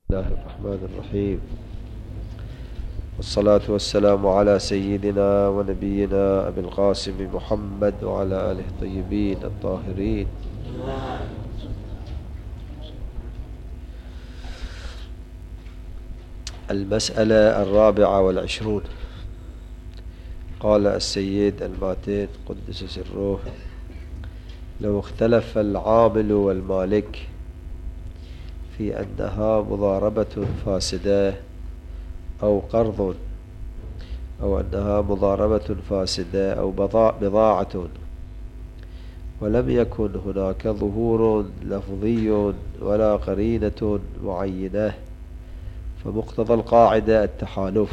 الله الرحمن الرحيم، والصلاة والسلام على سيدنا ونبينا أبي القاسم محمد وعلى آله الطيبين الطاهرين. المسألة 24. قال السيد الماتين قدس سره: لو اختلف العامل والمالك في أنها مضاربة فاسدة أو قرض، أو أنها مضاربة فاسدة أو بضاعة، ولم يكن هناك ظهور لفظي ولا قرينة معينة، فمقتضى القاعدة التحالف.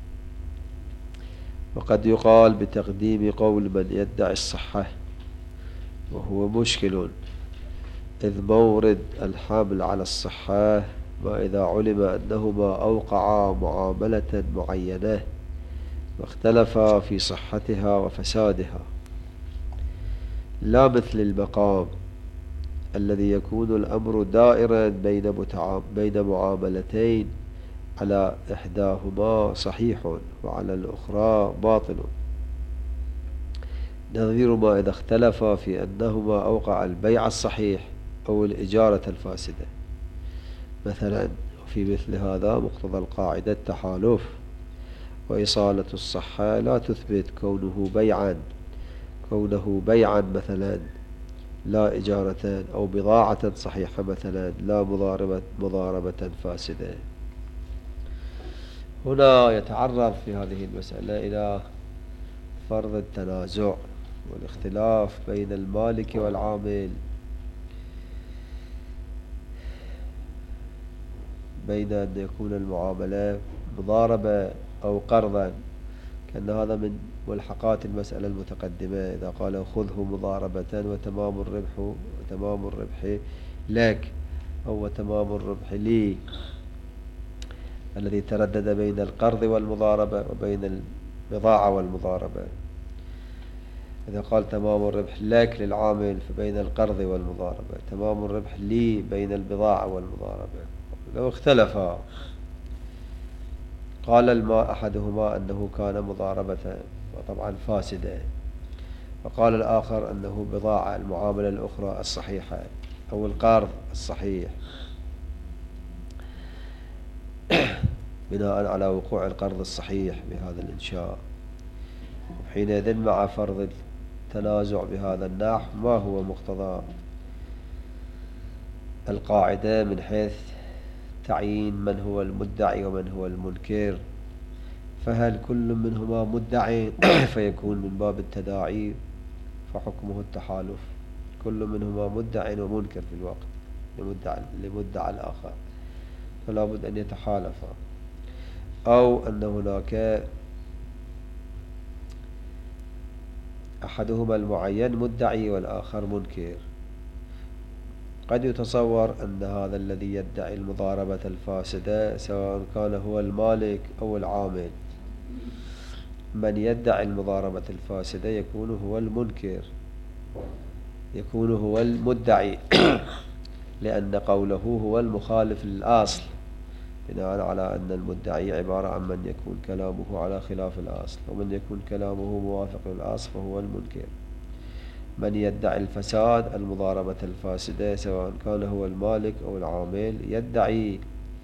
وقد يقال بتقديم قول من يدعي الصحة، وهو مشكل، إذ مورد الحمل على الصحة ما إذا علم أنهما أوقعا معاملة معينة واختلفا في صحتها وفسادها، لا مثل المقام الذي يكون الأمر دائرا بين معاملتين، على إحداهما صحيح وعلى الأخرى باطل، نظير ما إذا اختلفا في أنهما أوقع البيع الصحيح أو الإجارة الفاسدة مثلا. وفي مثل هذا مقتضى القاعدة التحالف، وإصالة الصحة لا تثبت كونه بيعا مثلا لا إجارة، أو بضاعة صحيحة مثلا لا مضاربة فاسدة. هنا يتعرض في هذه المسألة إلى فرض التنازع والاختلاف بين المالك والعامل، بين أن يكون المعاملة مضاربة أو قرضا، كأن هذا من ملحقات المسألة المتقدمة. إذا قال خذه مضاربة وتمام الربح لك، أو تمام الربح لي، الذي تردد بين القرض والمضاربة وبين البضاعة والمضاربة. إذا قال تمام الربح لك للعامل فبين القرض والمضاربة، تمام الربح لي بين البضاعة والمضاربة. لو اختلفا قال أحدهما أنه كان مضاربة وطبعا فاسدة، وقال الآخر أنه بضاعة، المعاملة الأخرى الصحيحة أو القرض الصحيح، بناء على وقوع القرض الصحيح بهذا الإنشاء. وحينئذ مع فرض التنازع بهذا النحو، ما هو مقتضى القاعدة من حيث تعيين من هو المدعي ومن هو المنكر؟ فهل كل منهما مدعي فيكون من باب التداعي فحكمه التحالف؟ كل منهما مدعي ومنكر في الوقت لمدعى الآخر، فلا بد أن يتحالفا. أو أن هناك أحدهما المعين مدعي والآخر منكر. قد يتصور أن هذا الذي يدعي المضاربة الفاسدة سواء كان هو المالك أو العامل، من يدعي المضاربة الفاسدة يكون هو المنكر، يكون هو المدعي لأن قوله هو المخالف للأصل، بناء على أن المدعي عبارة عن من يكون كلامه على خلاف الأصل، ومن يكون كلامه موافق للأصل فهو المنكر. من يدعي الفساد، المضاربة الفاسدة، سواء كان هو المالك أو العامل، يدعي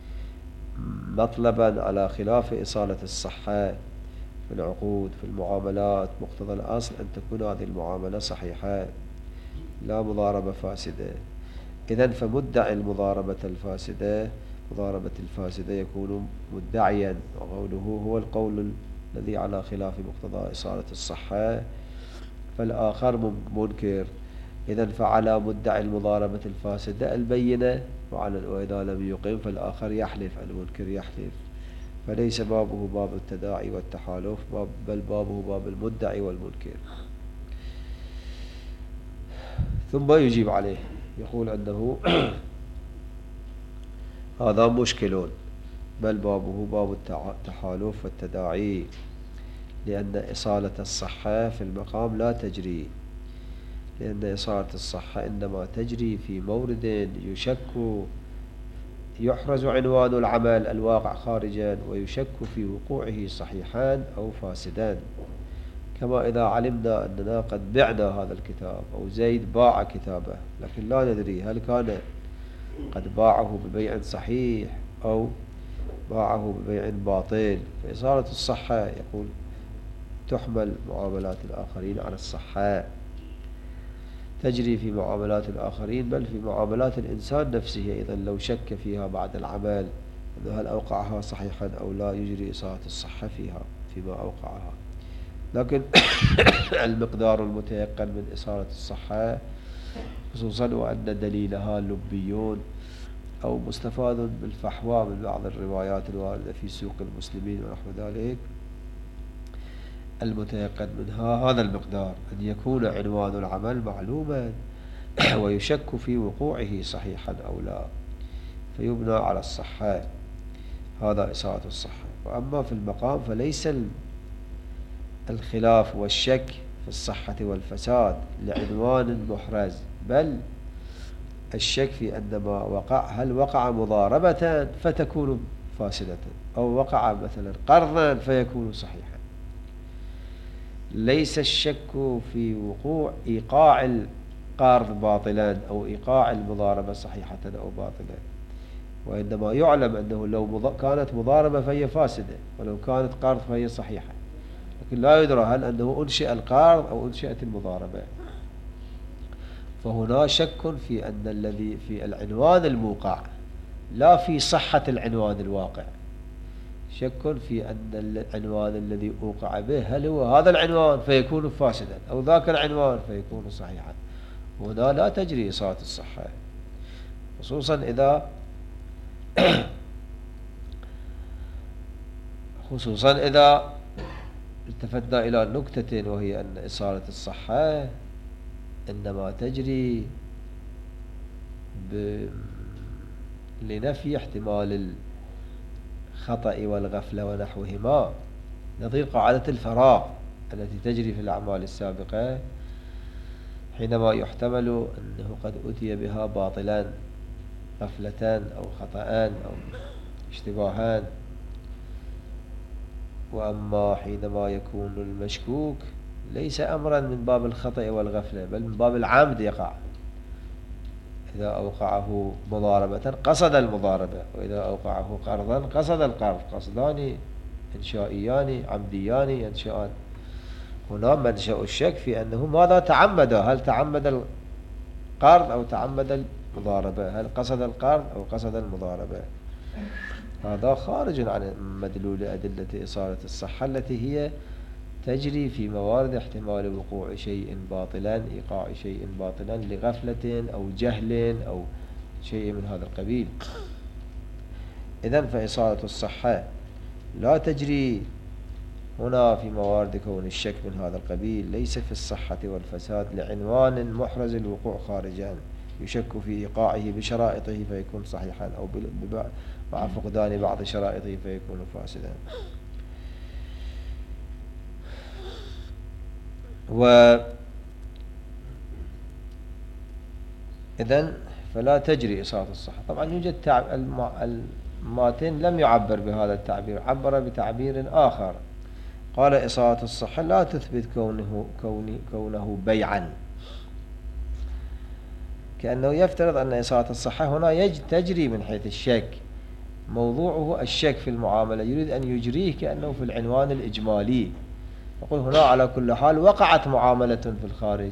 مطلبا على خلاف إصالة الصحة في العقود في المعاملات. مقتضى الأصل أن تكون هذه المعاملة صحيحة لا مضاربة فاسدة. إذن فمدعي المضاربة الفاسدة يكون مدعيا، وقوله هو القول الذي على خلاف مقتضى إصالة الصحة، فالآخر منكر. إذن فعلى مدعي المضاربة الفاسدة البينة، وإذا لم يقم فالآخر يحلف، المنكر يحلف. فليس بابه باب التداعي والتحالف، بل بابه باب المدعي والمنكر. ثم يجيب عليه يقول أنه هذا مشكل، بل بابه باب التحالف والتداعي، لأن إصالة الصحة في المقام لا تجري، لأن إصالة الصحة إنما تجري في مورد يشك يحرز عنوان العمل الواقع خارجا ويشك في وقوعه صحيحان أو فاسدان، كما إذا علمنا أننا قد بعنا هذا الكتاب أو زيد باع كتابه لكن لا ندري هل كان قد باعه ببيع صحيح أو باعه ببيع باطل. فإصالة الصحة يقول تحمل معاملات الآخرين على الصحة، تجري في معاملات الآخرين بل في معاملات الإنسان نفسه أيضا لو شك فيها بعد العمل أنه هل أوقعها صحيحا أو لا يجري إصالة الصحة فيها فيما أوقعها. لكن المقدار المتيقن من إصالة الصحة خصوصا وأن دليلها لبيون أو مستفاد بالفحوى من بعض الروايات الواردة في سوق المسلمين ونحو ذلك، المتيقن منها هذا المقدار أن يكون عنوان العمل معلوما ويشك في وقوعه صحيحا أو لا فيبنى على الصحة، هذا إصالة الصحة. وأما في المقام فليس الخلاف والشك في الصحة والفساد لعنوان محرز، بل الشك في أن ما وقع هل وقع مضاربة فتكون فاسدة أو وقع مثلا قرضا فيكون صحيحا. ليس الشك في وقوع إيقاع القرض باطلا أو إيقاع المضاربة صحيحة أو باطلا، وإنما يعلم أنه لو كانت مضاربة فهي فاسدة ولو كانت قرض فهي صحيحة، لكن لا يدرى هل أنه أنشئ القرض أو أنشئت المضاربة. فهنا شك في أن الذي في العنوان الموقع لا في صحة العنوان الواقع، شك في أن العنوان الذي أوقع به هل هو هذا العنوان فيكون فاسدا أو ذاك العنوان فيكون صحيحا. هنا لا تجري إصالة الصحة، خصوصا إذا التفتنا إلى نكتة وهي أن إصالة الصحة إنما تجري لنفي احتمال الخطأ والغفلة ونحوهما، نظير قاعدة الفراغ التي تجري في الأعمال السابقة حينما يحتمل أنه قد أتي بها باطلان غفلتان أو خطأان أو اشتباهان. وأما حينما يكون المشكوك ليس أمرا من باب الخطأ والغفلة بل من باب العمد يقع، إذا أوقعه مضاربة قصد المضاربة، وإذا أوقعه قرضا قصد القرض، قصدان إنشائيان عمديان ينشأان. هنا منشأ الشك في أنه ماذا تعمد، هل تعمد القرض أو تعمد المضاربة، هل قصد القرض أو قصد المضاربة. هذا خارج عن مدلول أدلة إصالة الصحة التي هي تجري في موارد احتمال وقوع شيء باطلا، إيقاع شيء باطلا لغفلة أو جهل أو شيء من هذا القبيل. إذن فإصالة الصحة لا تجري هنا في موارد كون الشك من هذا القبيل، ليس في الصحة والفساد لعنوان محرز الوقوع خارجا يشك في إيقاعه بشرائطه فيكون صحيحا أو مع فقدان بعض شرائطه فيكون فاسدا. إذن فلا تجري إصالة الصحة. طبعا يوجد الماتن لم يعبر بهذا التعبير، عبر بتعبير آخر، قال إصالة الصحة لا تثبت كونه بيعا، كأنه يفترض أن إصالة الصحة هنا تجري من حيث الشك، موضوعه الشك في المعاملة، يريد أن يجريه كأنه في العنوان الإجمالي. يقول هنا على كل حال وقعت معاملة في الخارج،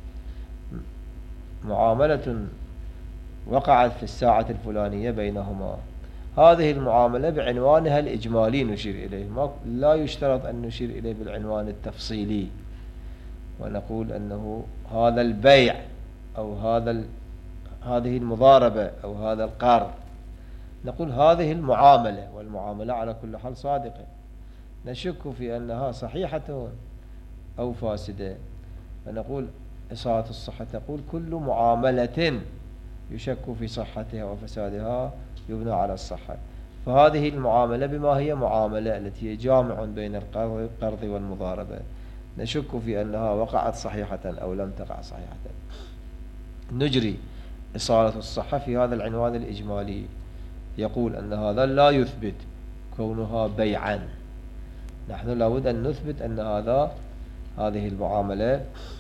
معاملة وقعت في الساعة الفلانية بينهما، هذه المعاملة بعنوانها الإجمالي نشير إليه، لا يشترط أن نشير إليه بالعنوان التفصيلي ونقول أنه هذا البيع أو هذه المضاربة أو هذا القرض، نقول هذه المعاملة، والمعاملة على كل حال صادقة، نشك في أنها صحيحة أو فاسدة، فنقول إصالة الصحة تقول كل معاملة يشك في صحتها وفسادها يبنى على الصحة. فهذه المعاملة بما هي معاملة التي هي جامع بين القرض والمضاربة، نشك في أنها وقعت صحيحة أو لم تقع صحيحة، نجري إصالة الصحة في هذا العنوان الإجمالي يقول أن هذا لا يثبت كونها بيعا. نحن لابد أن نثبت أن هذه المعاملة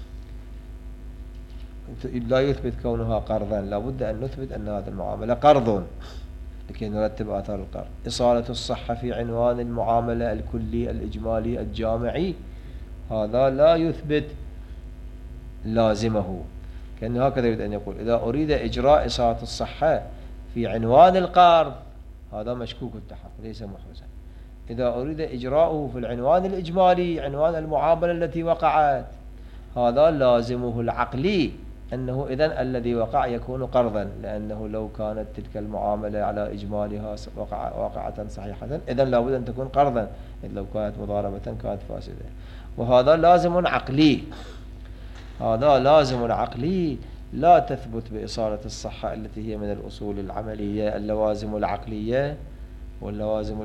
لا يثبت كونها قرضا، لابد أن نثبت أن هذه المعاملة قرض لكي نرتب آثار القرض. إصالة الصحة في عنوان المعاملة الكلي الإجمالي الجامعي، هذا لا يثبت لازمه. كأنه هكذا يريد أن يقول إذا أريد إجراء إصالة الصحة في عنوان القرض هذا مشكوك التحقق ليس محرزا. إذا أريد إجراؤه في العنوان الإجمالي عنوان المعاملة التي وقعت هذا لازمه العقلي أنه إذن الذي وقع يكون قرضا، لأنه لو كانت تلك المعاملة على إجمالها واقعة صحيحة إذن لابد أن تكون قرضا، إذ لو كانت مضاربة كانت فاسدة. وهذا لازم عقلي، هذا لازم عقلي لا تثبت بإصالة الصحة التي هي من الأصول العملية اللوازم العقلية واللوازم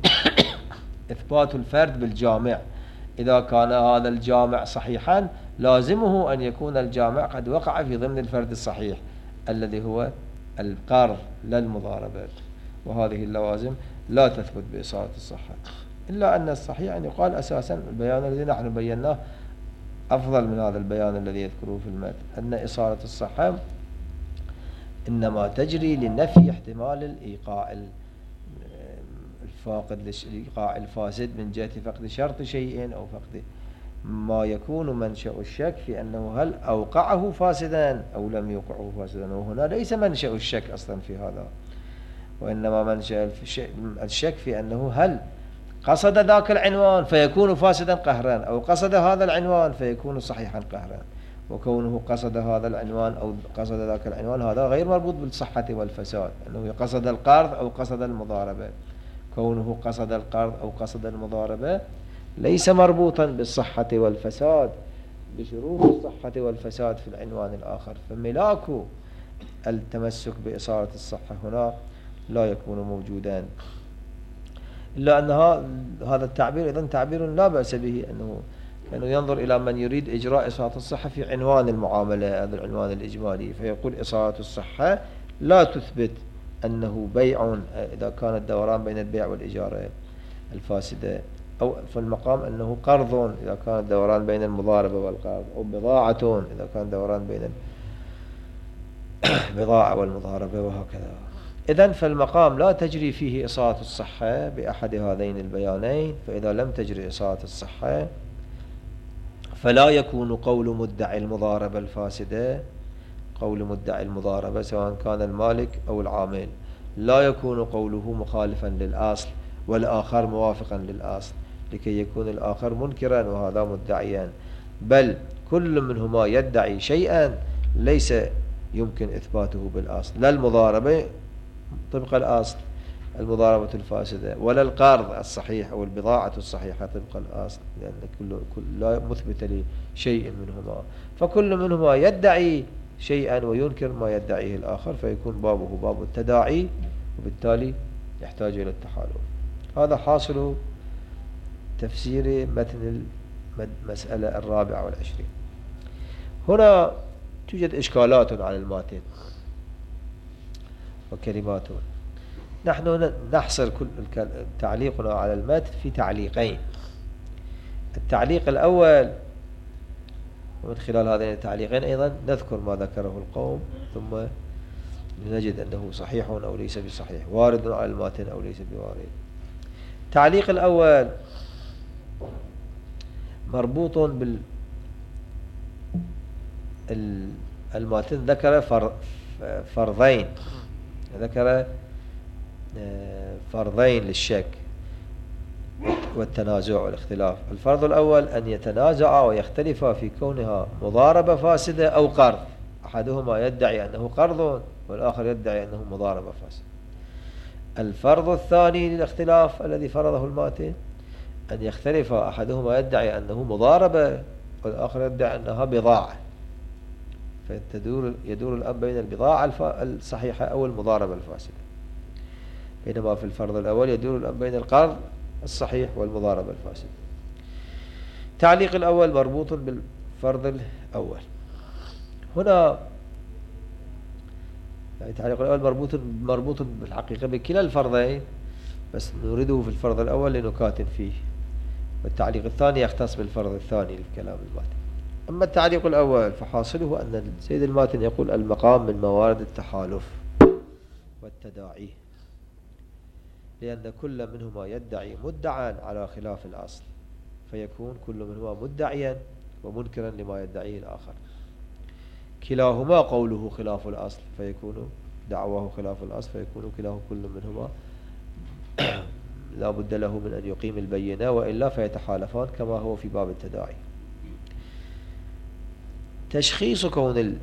إثبات الفرد بالجامع. إذا كان هذا الجامع صحيحا لازمه أن يكون الجامع قد وقع في ضمن الفرد الصحيح الذي هو القرض لا المضاربة، وهذه اللوازم لا تثبت بإصالة الصحة. إلا أن الصحيح أن يقال أساسا البيان الذي نحن بيناه أفضل من هذا البيان الذي يذكره في المتن، أن إصالة الصحة إنما تجري لنفي احتمال الإيقاع الفاقد للإيقاع الفاسد من جهة فقد شرط شيء أو فقد ما يكون منشأ الشك في أنه هل أوقعه فاسدا أو لم يوقعه فاسدا. وهنا ليس منشأ الشك أصلا في هذا، وإنما منشأ الشك في أنه هل قصد ذاك العنوان فيكون فاسدا قهرا أو قصد هذا العنوان فيكون صحيحا قهرا. وكونه قصد هذا العنوان أو قصد ذاك العنوان هذا غير مربوط بالصحة والفساد، أنه قصد القرض أو قصد المضاربة. كونه قصد القرض أو قصد المضاربة ليس مربوطا بالصحة والفساد بشروط الصحة والفساد في العنوان الآخر، فملاك التمسك بإصالة الصحة هنا لا يكون موجودا. إلا أن هذا التعبير إذن تعبير لا بأس به، أنه ينظر إلى من يريد إجراء إصالة الصحة في عنوان المعاملة هذا العنوان الإجمالي، فيقول إصالة الصحة لا تثبت أنه بيع إذا كان الدوران بين البيع والإجارة الفاسدة، أو في المقام أنه قرض إذا كان الدوران بين المضاربة والقرض، أو بضاعة إذا كان دوران بين البضاعة والمضاربة وهكذا. إذن فالمقام لا تجري فيه إصالة الصحة بأحد هذين البيانين، فإذا لم تجري إصالة الصحة فلا يكون قول مدعي المضاربة الفاسدة قول مدعي المضاربة سواء كان المالك أو العامل، لا يكون قوله مخالفا للأصل والآخر موافقا للأصل لكي يكون الآخر منكرا وهذا مدعيا، بل كل منهما يدعي شيئا ليس يمكن إثباته بالأصل، لا المضاربة طبق الأصل المضاربة الفاسدة ولا القرض الصحيح أو البضاعة الصحيحة طبق الأصل، لأن كل لا مثبت لشيء منهما، فكل منهما يدعي شيئا وينكر ما يدعيه الآخر، فيكون بابه باب التداعي وبالتالي يحتاج إلى التحالف. هذا حاصل تفسير متن المسألة 24. هنا توجد إشكالات على الماتن وكلمات. نحن نحصر كل تعليقنا على المتن في تعليقين. التعليق الأول، ومن خلال هذين التعليقين أيضا نذكر ما ذكره القوم ثم نجد أنه صحيح أو ليس بصحيح، وارد على الماتن أو ليس بوارد. التعليق الأول مربوط الماتن ذكر فرضين، ذكر فرضين للشك والتنازع والاختلاف. الفرض الأول أن يتنازع ويختلفا في كونها مضاربة فاسدة أو قرض، أحدهما يدعي أنه قرض والآخر يدعي أنه مضاربة فاسدة. الفرض الثاني للاختلاف الذي فرضه الماتن أن يختلف أحدهما يدعي أنه مضاربة والآخر يدعي أنها بضاعة، يدور الأمر بين البضاعة الصحيحة أو المضاربة الفاسدة، بينما في الفرض الأول يدور الأمر بين القرض الصحيح والمضاربة الفاسدة. التعليق الأول مربوط بالفرض الأول. هنا يعني التعليق الأول مربوط بالحقيقة بكلا الفرضين، بس نريده في الفرض الأول لنكات فيه، والتعليق الثاني يختص بالفرض الثاني للكلام الماتن. أما التعليق الأول فحاصله أن سيد الماتن يقول المقام من موارد التحالف والتداعي، لأن كل منهما يدعي مدعا على خلاف الأصل، فيكون كل منهما مدعيا ومنكرا لما يدعيه الآخر. كلاهما قوله خلاف الأصل فيكون دعواه خلاف الأصل، فيكون كلاه كل منهما لا بد له من أن يقيم البينة، وإلا فيتحالفان كما هو في باب التداعي. تشخيص كون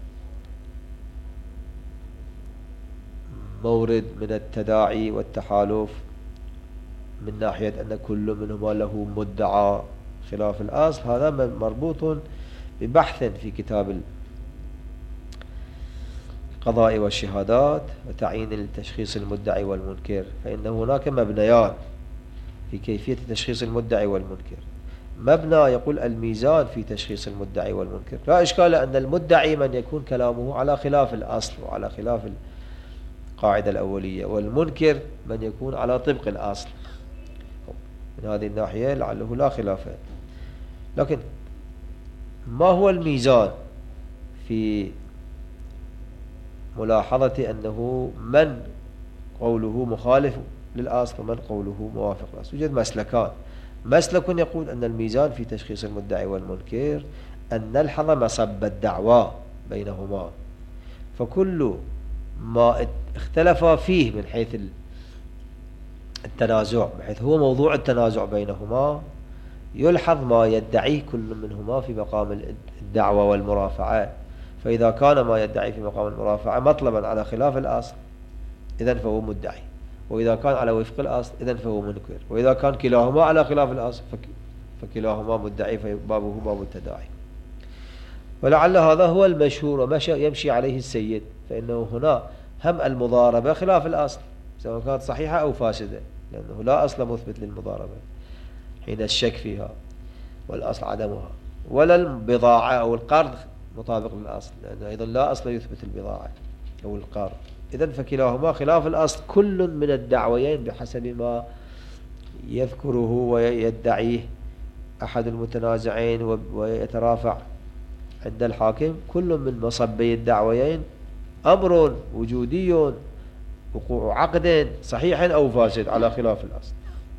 المورد من التداعي والتحالف من ناحية أن كل منهما له مدعى خلاف الأصل، هذا مربوط ببحث في كتاب القضاء والشهادات وتعيين التشخيص المدعي والمنكر، فإن هناك مبنيان في كيفية تشخيص المدعي والمنكر. مبنى يقول الميزان في تشخيص المدعي والمنكر، لا إشكال أن المدعي من يكون كلامه على خلاف الأصل وعلى خلاف القاعدة الأولية، والمنكر من يكون على طبق الأصل. من هذه الناحية لعله لا خلاف. لكن ما هو الميزان في ملاحظة أنه من قوله مخالف للأصل ومن قوله موافق للأصل؟ يوجد مسلكان. مسلك يقول أن الميزان في تشخيص المدعي والمنكر أن نلحظ مصب الدعوى بينهما، فكل ما اختلف فيه من حيث التنازع، بحيث هو موضوع التنازع بينهما، يلحظ ما يدعيه كل منهما في مقام الدعوى والمرافعة. فإذا كان ما يدعي في مقام المرافعة مطلبا على خلاف الأصل إذن فهو مدعي، وإذا كان على وفق الأصل إذن فهو منكر، وإذا كان كلاهما على خلاف الأصل فكلاهما مدعي، فبابه باب التداعي. ولعل هذا هو المشهور ومشى يمشي عليه السيد، فإنه هنا هم المضاربة خلاف الأصل سواء كانت صحيحة أو فاسدة، لأنه لا أصل مثبت للمضاربة حين الشك فيها والأصل عدمها، ولا البضاعة أو القرض مطابق للأصل، لأنه أيضا لا أصل يثبت البضاعة أو القرض. إذن فكلاهما خلاف الأصل، كل من الدعويين بحسب ما يذكره ويدعيه أحد المتنازعين ويترافع عند الحاكم، كل من مصبي الدعويين أمر وجودي وقوع عقد صحيح أو فاسد على خلاف الأصل،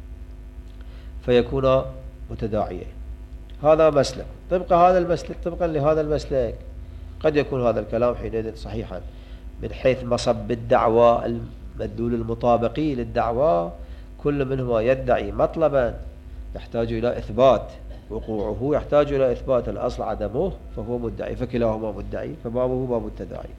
فيكون متداعيين. هذا مسلك. طبقا لهذا المسلك قد يكون هذا الكلام حينئذ صحيحا من حيث مصب الدعوى المدلول المطابقي للدعوى، كل منهما يدعي مطلبا يحتاج إلى إثبات وقوعه، يحتاج إلى إثبات الأصل عدمه، فهو مدعي، فكلاهما مدعي، فبابه باب التداعي.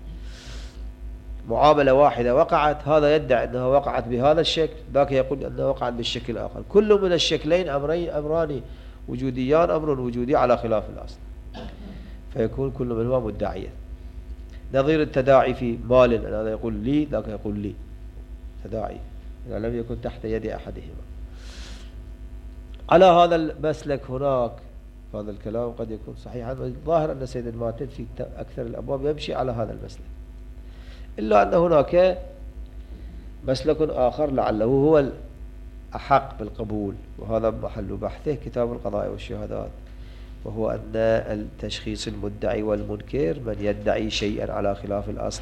معاملة واحدة وقعت، هذا يدعي أنها وقعت بهذا الشكل، ذاك يقول أنها وقعت بالشكل الآخر، كل من الشكلين أمران وجوديان، أمر وجودي على خلاف الأصل، فيكون كل منهما مدعيا. نظير التداعي في مال، هذا يقول لي ذاك يقول لي، تداعي إذا لم يكن تحت يد أحدهما. على هذا المسلك هناك هذا الكلام قد يكون صحيحا، والظاهر أن سيد الماتن في أكثر الأبواب يمشي على هذا المسلك، إلا أن هناك مسلك آخر لعله هو الأحق بالقبول، وهذا محل بحثه كتاب القضاء والشهادات، وهو أن التشخيص المدعي والمنكر من يدعي شيئا على خلاف الأصل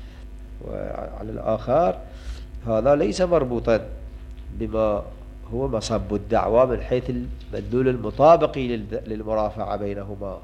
وعلى الآخر، هذا ليس مربوطا بما هو مصب الدعوى من حيث المدلول المطابقي للمرافعة بينهما،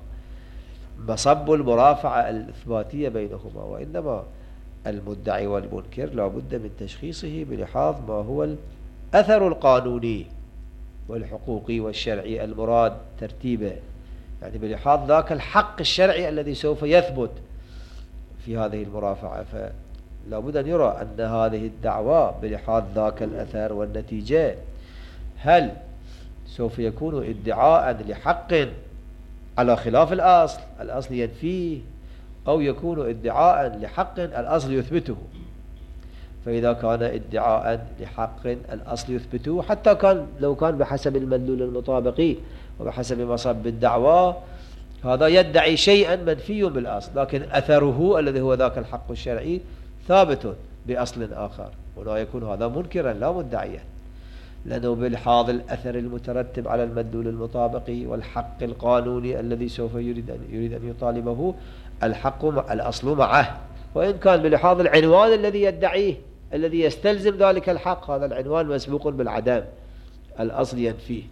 مصب المرافعة الإثباتية بينهما، وإنما المدعي والمنكر لا بد من تشخيصه بلحاظ ما هو الأثر القانوني والحقوقي والشرعي المراد ترتيبه، يعني بلحاظ ذاك الحق الشرعي الذي سوف يثبت في هذه المرافعة. فلا بد أن يرى أن هذه الدعوة بلحاظ ذاك الأثر والنتيجة هل سوف يكون ادعاء لحق على خلاف الأصل ينفيه، أو يكون ادعاء لحق الأصل يثبته. فإذا كان ادعاء لحق الأصل يثبته، حتى لو كان بحسب المدلول المطابقي وبحسب مصب الدعوى، هذا يدعي شيئا منفي بالأصل، لكن أثره الذي هو ذاك الحق الشرعي ثابت بأصل آخر، ولا يكون هذا منكرا لا مدعيا، لأنه بلحاظ الأثر المترتب على المدلول المطابق والحق القانوني الذي سوف يريد أن يطالبه، الأصل معه، وإن كان بلحاظ العنوان الذي يدعيه الذي يستلزم ذلك الحق، هذا العنوان مسبوق بالعدم، الأصل ينفيه.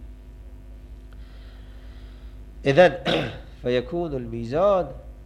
إذن فيكون الميزان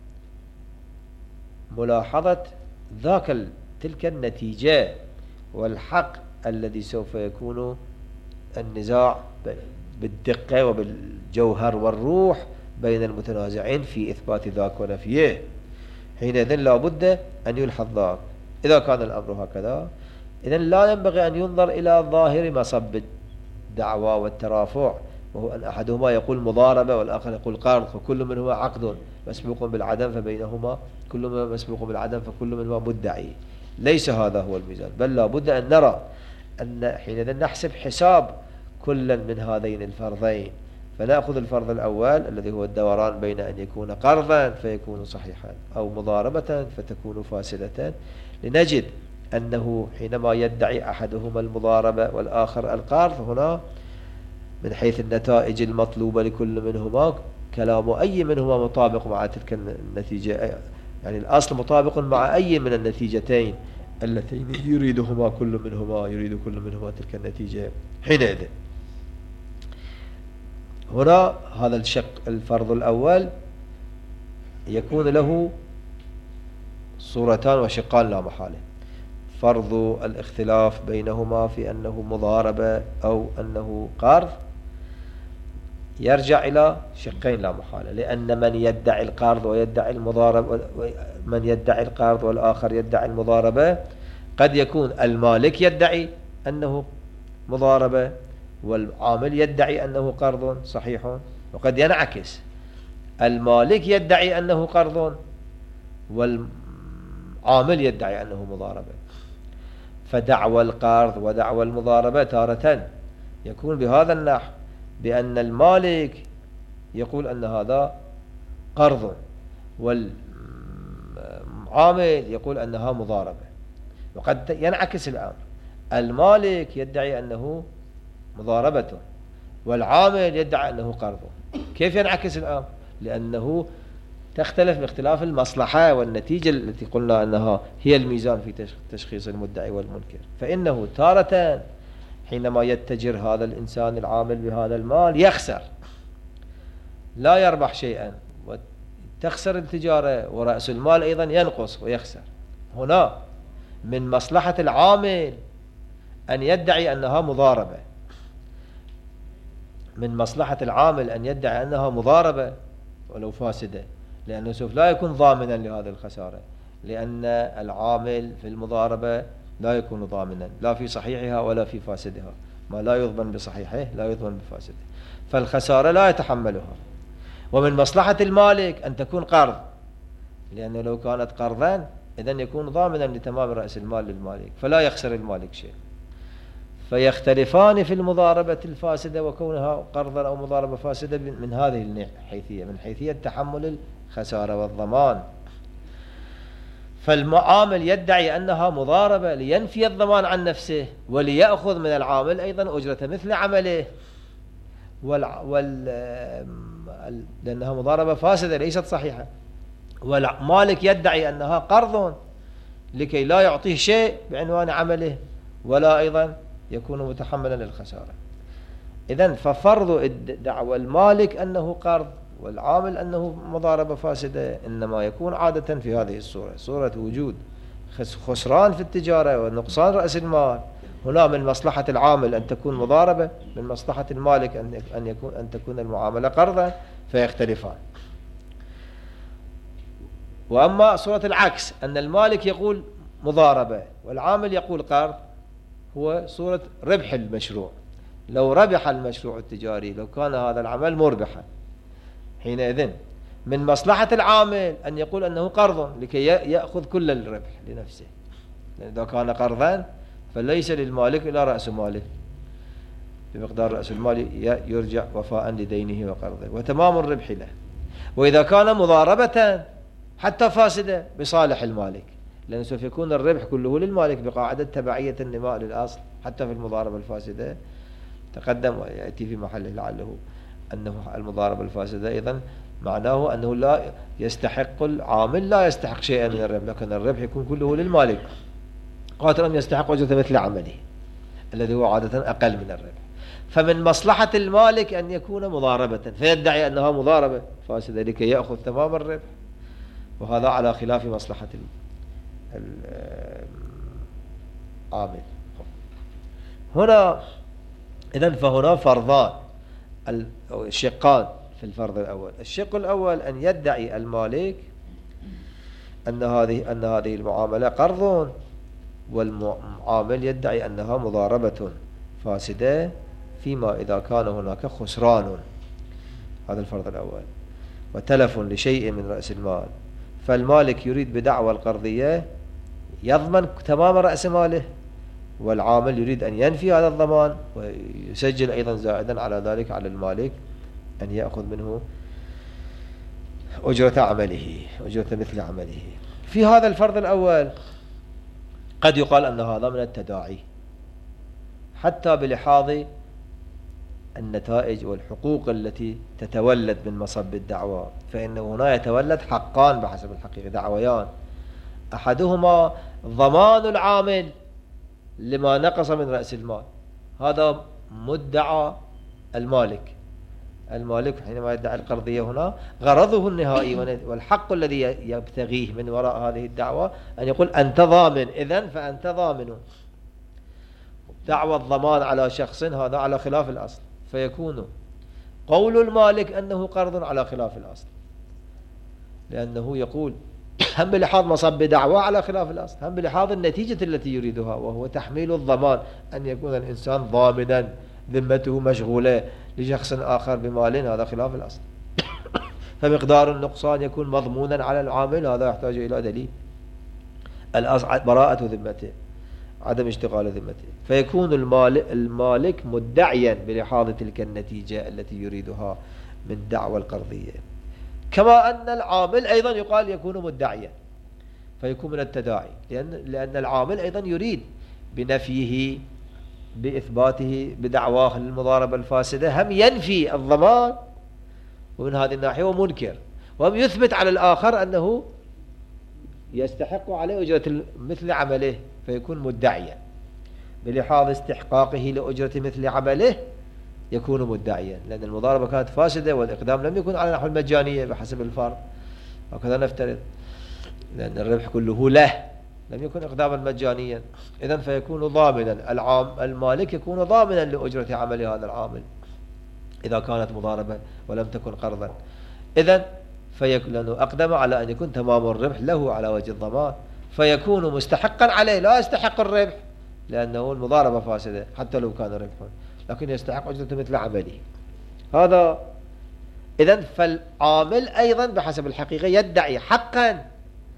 ملاحظة تلك النتيجة والحق الذي سوف يكون النزاع بالدقة وبالجوهر والروح بين المتنازعين في إثبات ذاك ونفيه. حينئذ لا بد أن يلحظ ذاك. إذا كان الأمر هكذا، إذن لا ينبغي أن ينظر إلى ظاهر مصب الدعوى والترافع، وهو أن أحدهما يقول مضاربة والآخر يقول قرض، وكل منهما عقد مسبوق بالعدم، فبينهما كل ما مسبوق بالعدم فكل منهما مدعي. ليس هذا هو الميزان، بل لا بد أن نرى أن حينئذ نحسب حساب كل من هذين الفرضين، فنأخذ الفرض الأول الذي هو الدوران بين أن يكون قرضا فيكون صحيحا أو مضاربة فتكون فاسدة، لنجد أنه حينما يدعي أحدهما المضاربة والآخر القرض، هنا من حيث النتائج المطلوبة لكل منهما كلام أي منهما مطابق مع تلك النتيجة، يعني الأصل مطابق مع أي من النتيجتين اللتين يريد كل منهما تلك النتيجة. حينئذ هنا هذا الفرض الأول يكون له صورتان وشقان لا محالة. فرض الاختلاف بينهما في أنه مضاربة أو أنه قرض يرجع إلى شقين لا محالة، لأن من يدعي القرض ويدعي المضاربة، من يدعي القرض والآخر يدعي المضاربة، قد يكون المالك يدعي أنه مضاربة والعامل يدعي أنه قرض صحيح، وقد ينعكس، المالك يدعي أنه قرض والعامل يدعي أنه مضاربة. فدعوى القرض ودعوى المضاربة تارة يكون بهذا النحو، بأن المالك يقول أن هذا قرض والعامل يقول أنها مضاربة، وقد ينعكس الأمر، المالك يدعي أنه مضاربة والعامل يدعي أنه قرض. كيف ينعكس الأمر؟ لأنه تختلف باختلاف المصلحة والنتيجة التي قلنا أنها هي الميزان في تشخيص المدعي والمنكر. فإنه تارة حينما يتجر هذا الإنسان العامل بهذا المال يخسر، لا يربح شيئا وتخسر التجارة، ورأس المال أيضا ينقص ويخسر. هنا من مصلحة العامل أن يدعي أنها مضاربة، من مصلحة العامل أن يدعي أنها مضاربة ولو فاسدة، لأنه سوف لا يكون ضامنا لهذه الخسارة، لأن العامل في المضاربة لا يكون ضامنا لا في صحيحها ولا في فاسدها، ما لا يضمن بصحيحه لا يضمن بفاسده، فالخسارة لا يتحملها. ومن مصلحة المالك أن تكون قرض، لأنه لو كانت قرضا إذن يكون ضامنا لتمام رأس المال للمالك فلا يخسر المالك شيء. فيختلفان في المضاربة الفاسدة وكونها قرضا أو مضاربة فاسدة من هذه الحيثية، من حيثية تحمل الخسارة والضمان. فالمعامل يدعي أنها مضاربة لينفي الضمان عن نفسه وليأخذ من العامل أيضا أجرة مثل عمله، لأنها مضاربة فاسدة ليست صحيحة. والمالك يدعي أنها قرض لكي لا يعطيه شيء بعنوان عمله ولا أيضا يكون متحملا للخسارة. إذن ففرض دعوى المالك أنه قرض والعامل أنه مضاربة فاسدة إنما يكون عادة في هذه الصورة، صورة وجود خسران في التجارة ونقصان رأس المال. هنا من مصلحة العامل أن تكون مضاربة، من مصلحة المالك أن تكون المعاملة قرضا، فيختلفان. وأما صورة العكس أن المالك يقول مضاربة والعامل يقول قرض، هو صورة ربح المشروع. لو ربح المشروع التجاري، لو كان هذا العمل مربحا، حينئذ من مصلحة العامل أن يقول أنه قرض لكي يأخذ كل الربح لنفسه، لأن إذا كان قرضا فليس للمالك إلا رأس ماله بمقدار رأس المال يرجع وفاء لدينه وقرضه وتمام الربح له. وإذا كان مضاربة حتى فاسدة بصالح المالك، لأن سوف يكون الربح كله للمالك بقاعدة تبعية النماء للأصل حتى في المضاربة الفاسدة. تقدم ويأتي في محله لعله أنه المضاربة الفاسدة أيضا معناه أنه لا يستحق العامل لا يستحق شيئا من الربح، لكن الربح يكون كله للمالك، قادر أن يستحق أجرة مثل عمله الذي هو عادة أقل من الربح. فمن مصلحة المالك أن يكون مضاربة، فيدعي أنها مضاربة فاسدة لكي يأخذ تمام الربح، وهذا على خلاف مصلحة العامل. هنا إذن فهنا فرضان الشقان في الفرض الأول. الشق الأول أن يدعي المالك أن هذه المعاملة قرض، والعامل يدعي أنها مضاربة فاسدة فيما إذا كان هناك خسران، هذا الفرض الأول، وتلف لشيء من رأس المال، فالمالك يريد بدعوى القرضية يضمن تمام رأس ماله، والعامل يريد أن ينفي هذا الضمان ويسجل أيضا زائدا على ذلك على المالك أن يأخذ منه أجرة عمله، أجرة مثل عمله. في هذا الفرض الأول قد يقال أن هذا من التداعي حتى بلحاظ النتائج والحقوق التي تتولد من مصب الدعوى، فإن هنا يتولد حقان بحسب الحقيقة، دعويان، أحدهما ضمان العامل لما نقص من رأس المال، هذا مدعى المالك. المالك حينما يدعي القرضية هنا غرضه النهائي والحق الذي يبتغيه من وراء هذه الدعوة أن يقول أنت ضامن، إذن فأنت ضامن. دعوى الضمان على شخص هذا على خلاف الأصل، فيكون قول المالك أنه قرض على خلاف الأصل، لأنه يقول هم بلحاظ مصب دعوى على خلاف الأصل، هم بلحاظ النتيجة التي يريدها، وهو تحميل الضمان، أن يكون الإنسان ضامنا ذمته مشغولة لشخص آخر بمال، هذا خلاف الأصل. فمقدار النقصان يكون مضمونا على العامل، هذا يحتاج إلى دليل. الأصل براءة ذمته، عدم اشتغال ذمته، فيكون المالك مدعيا بلحاظ تلك النتيجة التي يريدها من دعوى القرضية، كما أن العامل أيضا يقال يكون مدعيا، فيكون من التداعي، لأن العامل أيضا يريد بنفيه بإثباته بدعواه للمضاربة الفاسدة هم ينفي الضمان، ومن هذه الناحية هو منكر، وهم يثبت على الآخر أنه يستحق عليه أجرة مثل عمله، فيكون مدعيا بلحاظ استحقاقه لأجرة مثل عمله، يكون مدعيا، لأن المضاربة كانت فاسدة والإقدام لم يكن على نحو المجانية بحسب الفرض، وكذا نفترض، لأن الربح كله له، لم يكن إقداما مجانيا، إذن فيكون ضامنا، المالك يكون ضامنا لأجرة عمل هذا العامل إذا كانت مضاربة ولم تكن قرضا، إذن لأنه أقدم على أن يكون تمام الربح له على وجه الضمان، فيكون مستحقا عليه، لا يستحق الربح لأنه المضاربة فاسدة حتى لو كان ربحا، لكن يستحق أجرة مثل عمله. هذا إذن فالعامل أيضا بحسب الحقيقة يدعي حقا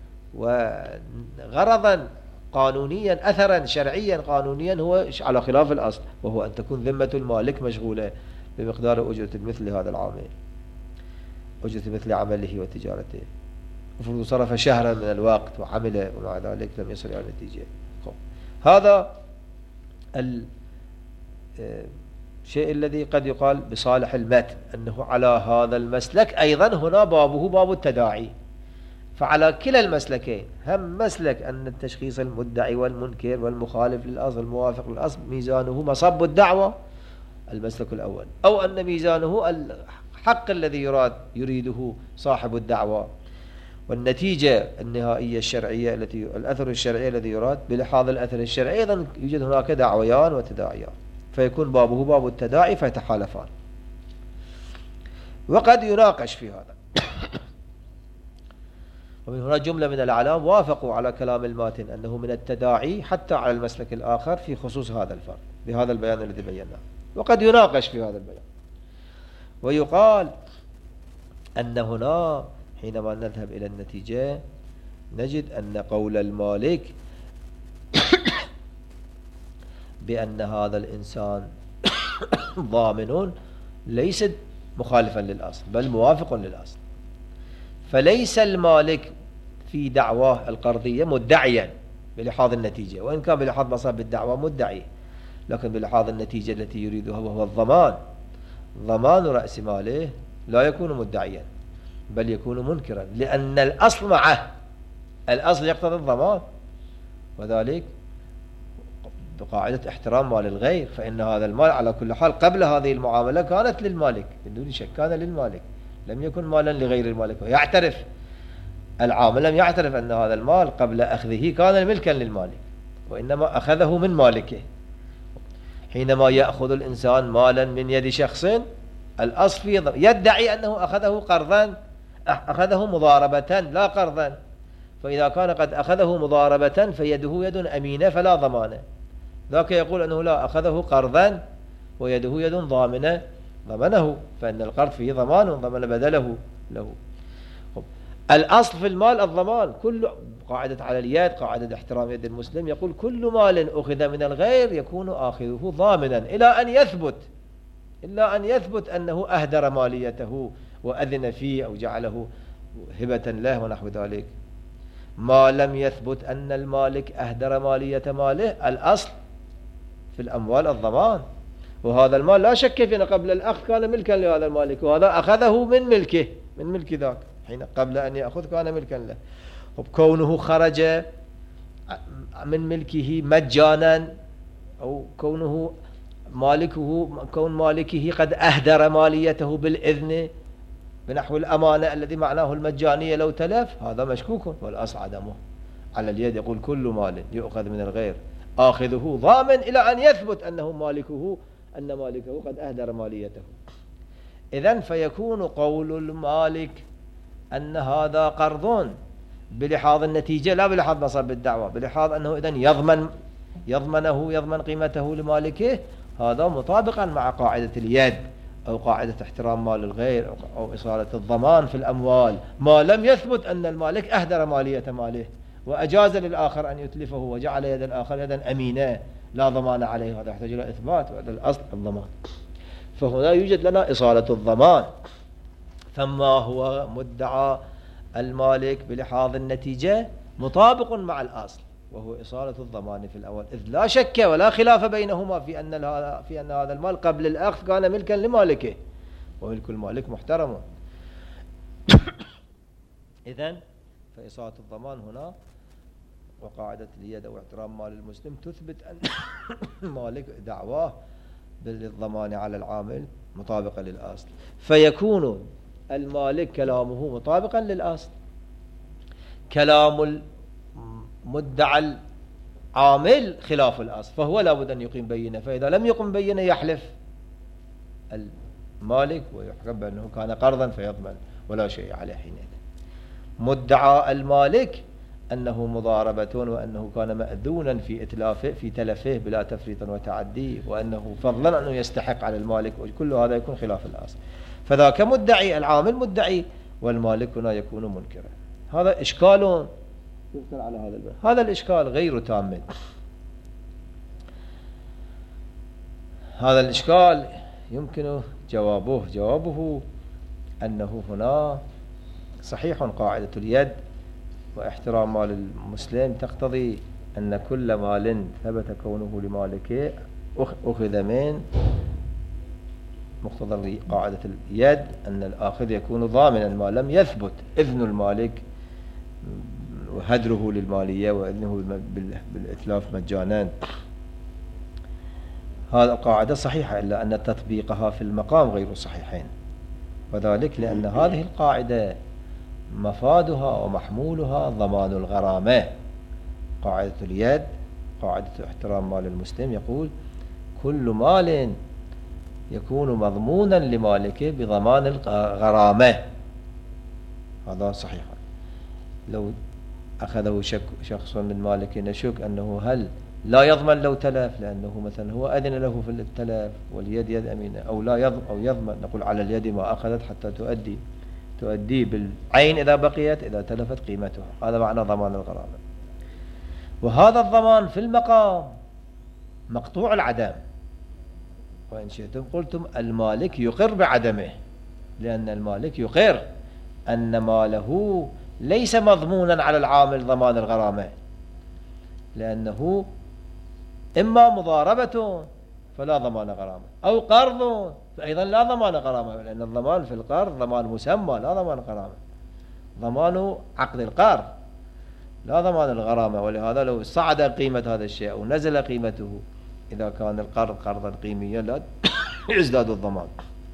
وغرضا قانونيا، أثرا شرعيا قانونيا هو على خلاف الأصل، وهو أن تكون ذمة المالك مشغولة بمقدار أجرة مثل هذا العامل، أجرة مثل عمله وتجارته، وفرض صرف شهرا من الوقت وعمله ومع ذلك لم يصل إلى النتيجة. هذا الشيء الذي قد يقال بصالح المتن أنه على هذا المسلك أيضا هنا بابه باب التداعي، فعلى كلا المسلكين، هم مسلك أن التشخيص المدعي والمنكر والمخالف للأصل الموافق للأصل ميزانه مصب الدعوة، المسلك الأول، أو أن ميزانه الحق الذي يريده صاحب الدعوة، والنتيجة النهائية الشرعية الأثر الشرعي الذي يراد بلحاظ الأثر الشرعي، أيضا يوجد هناك دعويان وتداعيان، فيكون بابه باب التداعي فيتحالفان، وقد يناقش في هذا. ومن هنا جملة من الأعلام وافقوا على كلام الماتن أنه من التداعي حتى على المسلك الآخر في خصوص هذا الفرق بهذا البيان الذي بيناه، وقد يناقش في هذا البيان. ويقال أن هنا حينما نذهب إلى النتيجة نجد أن قول المالك بأن هذا الإنسان ضامن ليس مخالفا للأصل بل موافق للأصل، فليس المالك في دعواه القرضية مدعيا بلحاظ النتيجة، وإن كان بلحاظ مصاب الدعوة مدعي، لكن بلحاظ النتيجة التي يريدها وهو الضمان، ضمان رأس ماله، لا يكون مدعيا بل يكون منكرا، لأن الأصل معه، الأصل يقتضي الضمان، وذلك بقاعدة احترام مال الغير، فإن هذا المال على كل حال قبل هذه المعاملة كانت للمالك بدون شك، كان للمالك، لم يكن مالا لغير المالك، ويعترف العامل لم يعترف أن هذا المال قبل أخذه كان ملكا للمالك، وإنما أخذه من مالكه. حينما يأخذ الإنسان مالا من يد شخص، الأصل فيه يدعي أنه أخذه قرضا، أخذه مضاربة لا قرضا، فإذا كان قد أخذه مضاربة فيده يد أمينة فلا ضمان، ذاك يقول أنه لا أخذه قرضا ويده يد ضامنة ضمنه، فإن القرض فيه ضمان ضمن بدله له. الأصل في المال الضمان، كل قاعدة على اليد، قاعدة احترام يد المسلم، يقول كل مال أخذ من الغير يكون آخذه ضامنا إلا أن يثبت أنه أهدر ماليته وأذن فيه أو جعله هبة له ونحو ذلك. ما لم يثبت أن المالك أهدر مالية ماله، الأصل في الأموال الضمان، وهذا المال لا شك فيه قبل الأخذ كان ملكا لهذا المالك، وهذا أخذه من ملك ذاك، حين قبل أن يأخذ كان ملكا له، وكونه خرج من ملكه مجانا، أو كون مالكه قد أهدر ماليته بالإذن بنحو الأمانة الذي معناه المجانية لو تلف، هذا مشكوك، والأصل عدمه. على اليد يقول كل مال يؤخذ من الغير آخذه ضامن إلى أن يثبت أن مالكه قد أهدر ماليته. إذن فيكون قول المالك أن هذا قرض بلحاظ النتيجة لا بلحاظ مصاب الدعوة، بلحاظ أنه إذن يضمن قيمته لمالكه، هذا مطابقا مع قاعدة اليد أو قاعدة احترام مال الغير أو إصالة الضمان في الأموال، ما لم يثبت أن المالك أهدر مالية ماله وأجاز للآخر أن يتلفه وجعل يد الآخر يدا أمينة لا ضمان عليه، هذا يحتاج إلى إثبات، وهذا الأصل الضمان. فهنا يوجد لنا إصالة الضمان، فما هو مدعى المالك بلحاظ النتيجة مطابق مع الأصل، وهو إصالة الضمان في الأول، إذ لا شك ولا خلاف بينهما في أن هذا المال قبل الأخذ كان ملكا لمالكه، وملك المالك محترم. إذن فإصالة الضمان هنا وقاعدة اليد أو احترام مال المسلم تثبت أن مالك دعواه بالضمان على العامل مطابقة للأصل، فيكون المالك كلامه مطابقا للأصل، كلام المدعى العامل خلاف الأصل، فهو لابد أن يقيم بينة، فإذا لم يقم بينة يحلف المالك ويحكم بأنه كان قرضا فيضمن ولا شيء عليه حينئذ. مدعى المالك أنه مضاربة، وأنه كان مأذونا في تلفه بلا تفريط وتعدي، وأنه فضلا أنه يستحق على المالك، وكل هذا يكون خلاف الأصل، فذاك مدعي، العامل مدعي، والمالك هنا يكون منكرا. هذا إشكال يذكر على هذا الباب، هذا الإشكال غير تام. هذا الإشكال يمكن جوابه أنه هنا صحيح قاعدة اليد واحترام مال المسلم تقتضي أن كل مال ثبت كونه لمالكه أخذ من مقتضى قاعدة اليد أن الآخذ يكون ضامنا ما لم يثبت إذن المالك وهدره للمالية وإذنه بالإتلاف مجانا. هذا قاعدة صحيحة، إلا أن تطبيقها في المقام غير صحيحين، وذلك لأن هذه القاعدة مفادها ومحمولها ضمان الغرامة. قاعدة اليد قاعدة احترام مال المسلم يقول كل مال يكون مضمونا لمالكه بضمان الغرامة، هذا صحيح. لو أخذه شخص من مالك نشك أنه هل لا يضمن لو تلف، لأنه مثلا هو أذن له في التلف واليد يد أمينة، أو لا يضمن، نقول على اليد ما أخذت حتى تؤدي بالعين إذا بقيت، إذا تلفت قيمتها، هذا معنى ضمان الغرامة. وهذا الضمان في المقام مقطوع العدم، وإن شئتم قلتم المالك يقر بعدمه، لأن المالك يقر أن ماله ليس مضمونا على العامل ضمان الغرامة، لأنه إما مضاربة فلا ضمان غرامة، أو قرض فأيضا لا ضمان غرامة، لأن الضمان في القرض ضمان مسمى لا ضمان غرامة، ضمان عقد القرض لا ضمان الغرامة. ولهذا لو صعد قيمة هذا الشيء أو نزل قيمته إذا كان القرض قرضا قيميا لا يزداد الضمان.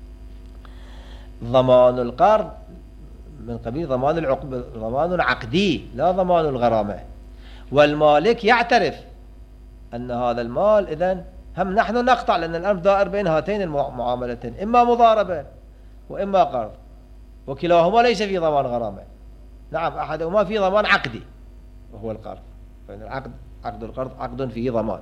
ضمان القرض من قبيل ضمان العقد، ضمان عقدي لا ضمان الغرامة. والمالك يعترف أن هذا المال إذن هم نحن نقطع، لأن الأمر دائر بين هاتين المعاملتين، إما مضاربة وإما قرض، وكلاهما ليس في ضمان غرامة. نعم أحدهما في ضمان عقدي وهو القرض، فإن عقد القرض عقد فيه ضمان.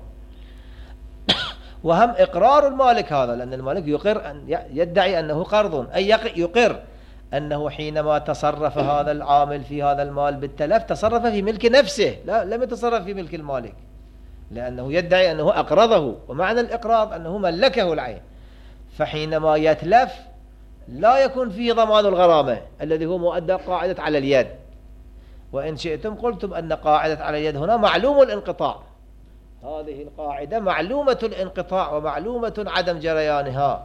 وهم إقرار المالك هذا، لأن المالك يقر أن يدعي أنه قرض، أي يقر أنه حينما تصرف هذا العامل في هذا المال بالتلف تصرف في ملك نفسه، لم يتصرف في ملك المالك، لأنه يدعي أنه أقرضه، ومعنى الإقراض أنه ملكه العين. فحينما يتلف لا يكون فيه ضمان الغرامة الذي هو مؤدى قاعدة على اليد. وإن شئتم قلتم أن قاعدة على اليد هنا معلوم الانقطاع، هذه القاعدة معلومة الانقطاع ومعلومة عدم جريانها،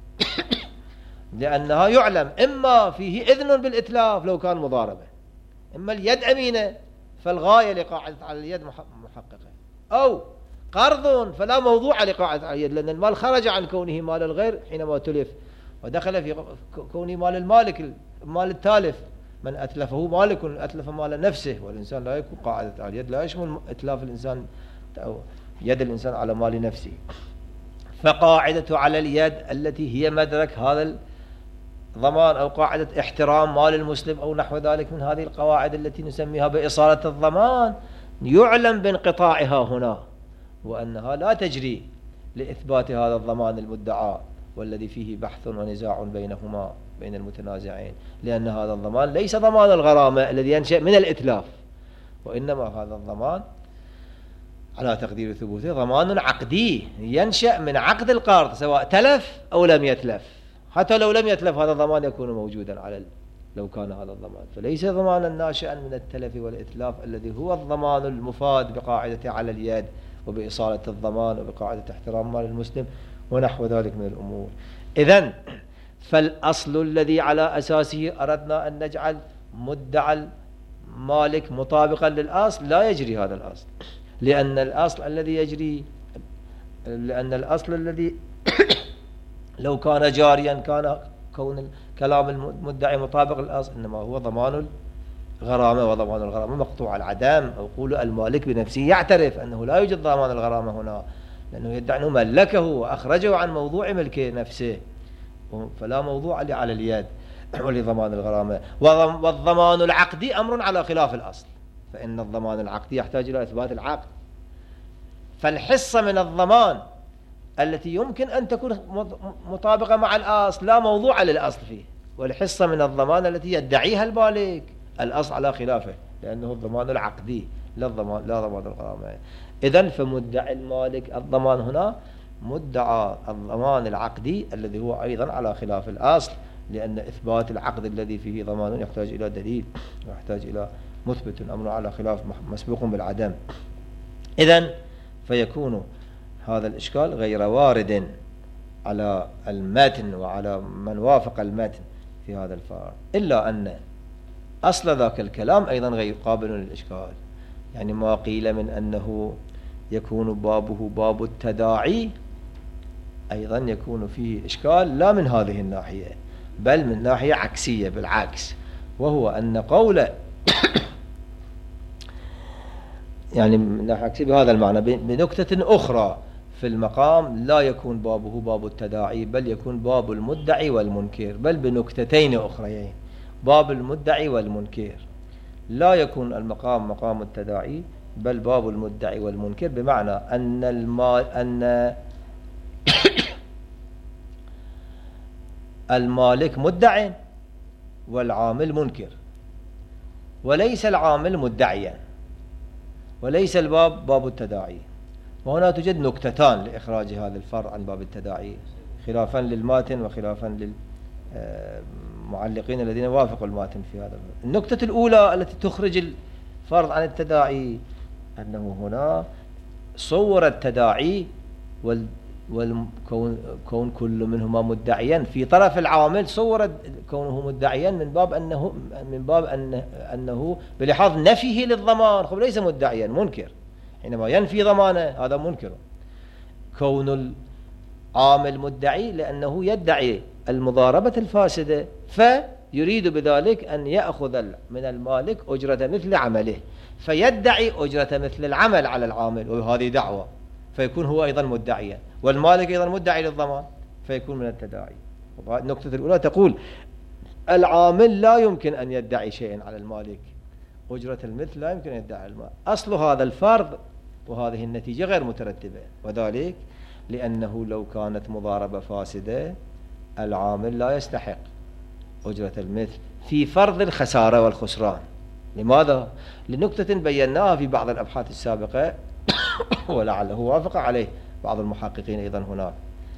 لأنها يعلم إما فيه إذن بالإتلاف لو كان مضاربة، إما اليد أمينة فالغاية لقاعدة على اليد محققة، أو قرض فلا موضوع لقاعدة على اليد، لأن المال خرج عن كونه مال الغير حينما تلف ودخل في كونه مال المالك، مال التالف. من أتلفه مالك أتلف مال نفسه، والإنسان لا يكون قاعدة على اليد، لا يشمل إتلاف الإنسان أو يد الإنسان على مال نفسه. فقاعدة على اليد التي هي مدرك هذا الضمان، أو قاعدة احترام مال المسلم أو نحو ذلك من هذه القواعد التي نسميها بإصالة الضمان، يعلم بانقطاعها هنا، وأنها لا تجري لإثبات هذا الضمان المدعى والذي فيه بحث ونزاع بينهما بين المتنازعين، لأن هذا الضمان ليس ضمان الغرامة الذي ينشأ من الإتلاف، وإنما هذا الضمان على تقدير ثبوته ضمان عقدي ينشأ من عقد القرض سواء تلف أو لم يتلف. حتى لو لم يتلف هذا الضمان يكون موجودا على لو كان هذا الضمان، فليس ضمانا ناشئا من التلف والإتلاف الذي هو الضمان المفاد بقاعدة على اليد وبإصالة الضمان وبقاعدة احترام مال المسلم ونحو ذلك من الأمور. إذن فالأصل الذي على أساسه أردنا أن نجعل مدعى المالك مطابقا للأصل لا يجري هذا الأصل، لأن الأصل الذي لو كان جاريا كان كون كلام المدعي مطابق للأصل، إنما هو ضمان الغرامة، وضمان الغرامة مقطوع العدم. أو قول المالك بنفسه يعترف أنه لا يوجد ضمان الغرامة هنا، لأنه يدعي أنه ملكه وأخرجه عن موضوع ملك نفسه، فلا موضوع على اليد ولضمان الغرامة. والضمان العقدي أمر على خلاف الأصل، فإن الضمان العقدي يحتاج إلى إثبات العقد، فالحصة من الضمان التي يمكن أن تكون مطابقة مع الأصل لا موضوع للأصل فيه، والحصة من الضمان التي يدعيها المالك الأصل على خلافه، لأنه الضمان العقدي لا ضمان الغرامة. إذن فمدعي المالك الضمان هنا مدعى الضمان العقدي الذي هو أيضا على خلاف الأصل، لأن إثبات العقد الذي فيه ضمان يحتاج إلى دليل ويحتاج إلى مثبت، أمر على خلاف مسبوق بالعدم. إذن فيكون هذا الإشكال غير وارد على المتن وعلى من وافق المتن في هذا الفرع، إلا أن أصل ذاك الكلام أيضا غير قابل للإشكال. يعني ما قيل من أنه يكون بابه باب التداعي أيضا يكون فيه إشكال، لا من هذه الناحية بل من ناحية عكسية بالعكس، وهو أن قول يعني من ناحية عكسية بهذا المعنى بنكتة أخرى في المقام، لا يكون بابه باب التداعي بل يكون باب المدعي والمنكر، بل بنكتتين أخريين. باب المدعي والمنكر لا يكون المقام مقام التداعي بل باب المدعي والمنكر، بمعنى أن المالك مدعي والعامل منكر، وليس العامل مدعيا، وليس الباب باب التداعي. وهنا توجد نكتتان لإخراج هذا الفرع عن باب التداعي، خلافا للماتن وخلافا المعلقين الذين وافقوا الماتن في هذا. النقطة الأولى التي تخرج الفرض عن التداعي أنه هنا صور التداعي والكون كل منهما مدعيا في طرف العامل، صور كونه مدعيا من باب أنه بلحاظ نفيه للضمان، ليس مدعيا منكر، حينما ينفي ضمانه هذا منكر. كون العامل مدعي لأنه يدعي المضاربة الفاسدة، فيريد بذلك أن يأخذ من المالك أجرة مثل عمله، فيدعي أجرة مثل العمل على العامل، وهذه دعوة، فيكون هو أيضا مدعيا، والمالك أيضا مدعي للضمان، فيكون من التداعي. النقطة الأولى تقول العامل لا يمكن أن يدعي شيئا على المالك، أجرة المثل لا يمكن أن يدعي المالك. أصل هذا الفرض وهذه النتيجة غير مترتبة، وذلك لأنه لو كانت مضاربة فاسدة العامل لا يستحق أجرة المثل في فرض الخسارة والخسران. لماذا؟ لنقطة بيناها في بعض الأبحاث السابقة ولعله وافق عليه بعض المحققين أيضا هناك،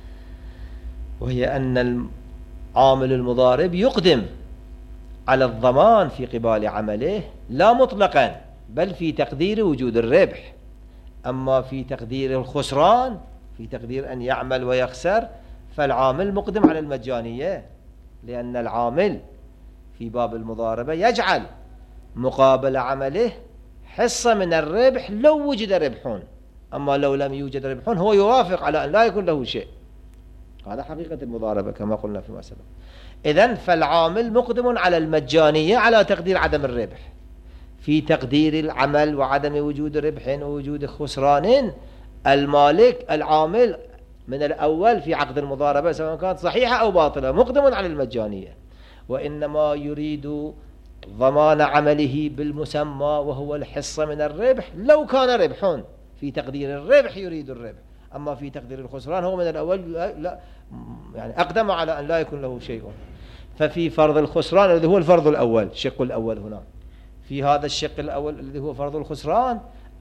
وهي أن العامل المضارب يقدم على الضمان في قبال عمله لا مطلقا، بل في تقدير وجود الربح. أما في تقدير الخسران، في تقدير أن يعمل ويخسر، فالعامل مقدم على المجانية، لأن العامل في باب المضاربة يجعل مقابل عمله حصة من الربح لو وجد ربح، أما لو لم يوجد ربح هو يوافق على أن لا يكون له شيء. هذا حقيقة المضاربة كما قلنا فيما سبق. إذن فالعامل مقدم على المجانية على تقدير عدم الربح. في تقدير العمل وعدم وجود ربح ووجود خسران، المالك العامل من الأول في عقد المضاربة سواء كانت صحيحة أو باطلة مقدم على المجانية، وإنما يريد ضمان عمله بالمسمى وهو الحصة من الربح لو كان ربح. في تقدير الربح يريد الربح، أما في تقدير الخسران هو من الأول لا يعني أقدم على أن لا يكون له شيء. ففي فرض الخسران الذي هو الفرض الأول، الشق الأول هنا، في هذا الشق الأول الذي هو فرض الخسران،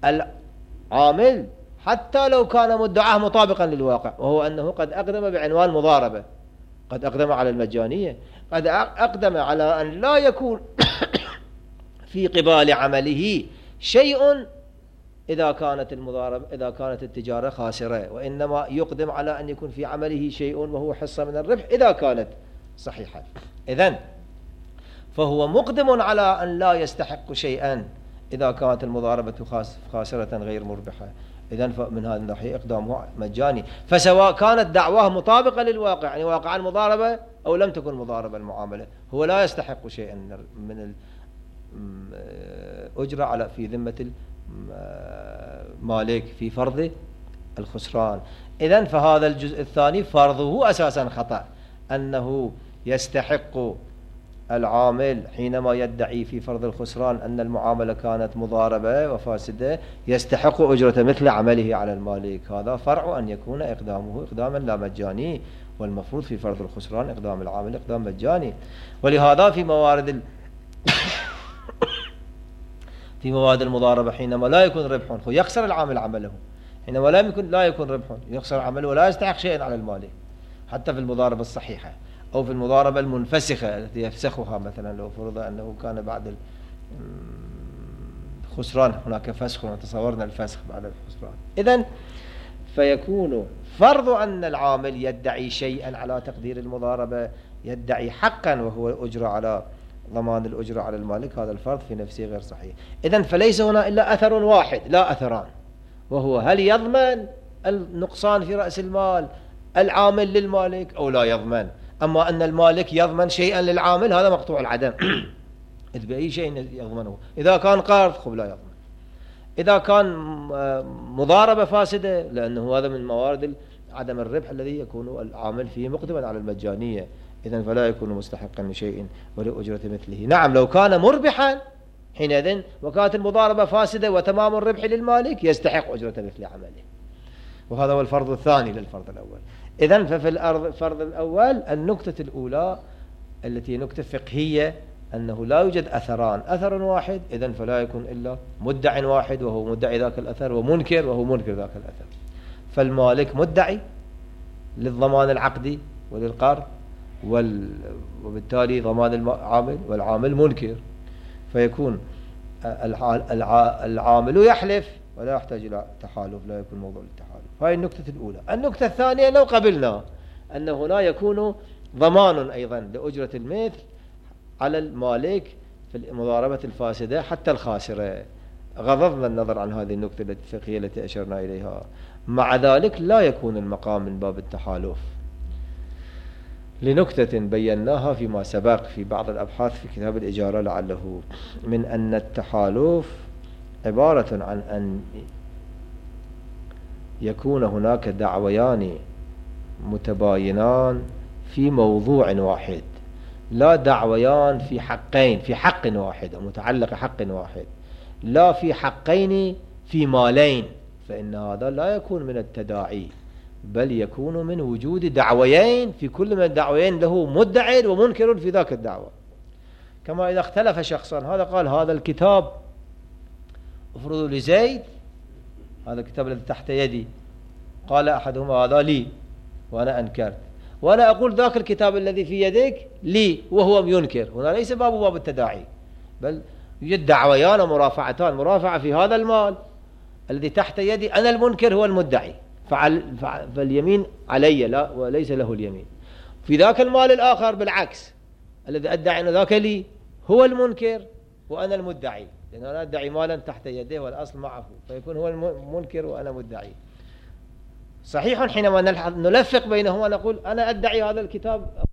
العامل حتى لو كان مدعاه مطابقا للواقع، وهو أنه قد أقدم بعنوان مضاربة، قد أقدم على المجانية، قد أقدم على أن لا يكون في قبال عمله شيء إذا كانت التجارة خاسرة، وإنما يقدم على أن يكون في عمله شيء وهو حصة من الربح إذا كانت صحيحة. إذن فهو مقدم على أن لا يستحق شيئا إذا كانت المضاربة خاسرة غير مربحة. إذن من هذه الناحية إقدامه مجاني، فسواء كانت دعواه مطابقة للواقع، يعني واقع المضاربة، أو لم تكن مضاربة المعاملة، هو لا يستحق شيئا من الأجرة على في ذمة المالك في فرض الخسران. إذن فهذا الجزء الثاني فرضه أساسا خطأ، أنه يستحق العامل حينما يدعي في فرض الخسران أن المعاملة كانت مضاربة وفاسدة يستحق أجرة مثل عمله على المالك. هذا فرع أن يكون إقدامه إقداما لا مجاني، والمفروض في فرض الخسران إقدام العامل إقدام مجاني. ولهذا في موارد المضاربة حينما لا يكون ربح يخسر العامل عمله، حينما لا يكون ربح يخسر عمله ولا يستحق شيئا على المالك، حتى في المضاربة الصحيحة أو في المضاربة المنفسخة التي يفسخها، مثلا لو فرض أنه كان بعد الخسران هناك فسخ وتصورنا الفسخ بعد الخسران. إذن فيكون فرض أن العامل يدعي شيئا على تقدير المضاربة، يدعي حقا وهو الأجرة على ضمان الأجرة على المالك، هذا الفرض في نفسه غير صحيح. إذن فليس هنا إلا أثر واحد لا أثران، وهو هل يضمن النقصان في رأس المال العامل للمالك أو لا يضمن. أما أن المالك يضمن شيئا للعامل هذا مقطوع العدم إذ بأي شيء يضمنه. إذا كان قرض لا يضمن، إذا كان مضاربة فاسدة لأنه هذا من موارد عدم الربح الذي يكون العامل فيه مقدما على المجانية، إذن فلا يكون مستحقا لشيء ولأجرة مثله. نعم لو كان مربحا حينئذ وكانت المضاربة فاسدة وتمام الربح للمالك يستحق أجرة مثل عمله، وهذا هو الفرض الثاني للفرض الأول. إذن ففي الفرض الأول النقطة الأولى التي نقطة فقهية أنه لا يوجد أثران، أثر واحد، إذن فلا يكون إلا مدع واحد وهو مدعي ذاك الأثر، ومنكر وهو منكر ذاك الأثر. فالمالك مدعي للضمان العقدي وللقرض، وبالتالي ضمان العامل والعامل منكر، فيكون العامل يحلف ولا يحتاج إلى تحالف، لا يكون موضوع للتحالف. هذه النكتة الأولى. النكتة الثانية، لو قبلنا أن هنا يكون ضمان أيضا لأجرة المثل على المالك في المضاربة الفاسدة حتى الخاسرة، غضضنا النظر عن هذه النكتة الفقهية التي أشرنا إليها. مع ذلك لا يكون المقام من باب التحالف، لنكتة بيناها فيما سبق في بعض الأبحاث في كتاب الإجارة لعله، من أن التحالف عبارة عن أن يكون هناك دعويان متباينان في موضوع واحد، لا دعويان في حقين في حق واحد متعلق حق واحد، لا في حقين في مالين، فإن هذا لا يكون من التداعي، بل يكون من وجود دعويين، في كل من الدعويين له مدعي ومنكر في ذاك الدعوة. كما إذا اختلف شخصان، هذا قال هذا الكتاب افرضوا لزيد، هذا الكتاب الذي تحت يدي، قال أحدهما هذا لي وأنا أنكرت، وأنا أقول ذاك الكتاب الذي في يدك لي وهو ينكر، هنا ليس باب التداعي، بل يوجد دعويان ومرافعتان، مرافعة في هذا المال الذي تحت يدي أنا المنكر هو المدعي، فاليمين علي لا وليس له اليمين. في ذاك المال الآخر بالعكس، الذي أدعي أن ذاك لي هو المنكر وأنا المدعي، لأن أنا أدعي مالا تحت يديه والأصل معه، فيكون هو المنكر وأنا مدعي. صحيح حينما نلفق بينهما نقول أنا أدعي هذا الكتاب